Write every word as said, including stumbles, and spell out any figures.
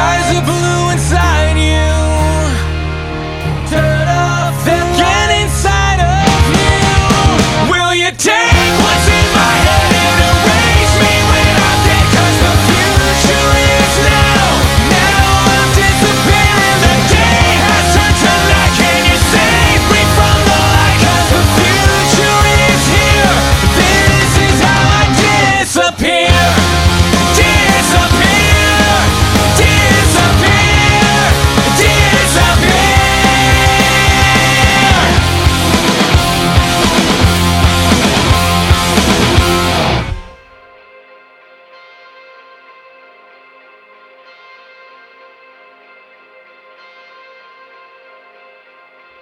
skies are blue inside you. Turn off the get inside of you. Will you take what's in my head and erase me when I'm dead? 'Cause the future is now. Now I'm disappearing. The day has turned to night. Can you save me from the light? 'Cause the future is here. This is how I disappear.